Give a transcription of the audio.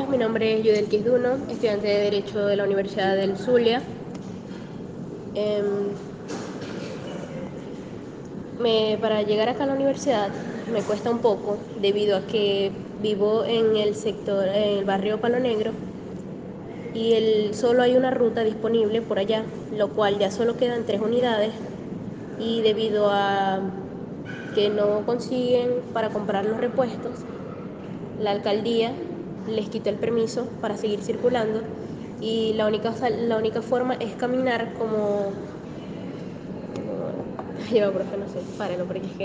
días, mi nombre es Yudelkis Duno, estudiante de Derecho de la Universidad del Zulia. Em, para llegar acá a la universidad me cuesta un poco debido a que vivo en el sector, en el barrio Palo Negro, y solo hay una ruta disponible por allá, lo cual ya solo quedan 3 unidades, y debido a que no consiguen para comprar los repuestos, la alcaldía les quitó el permiso para seguir circulando, y la única forma es caminar como... Ay, profe, no sé, páralo porque es que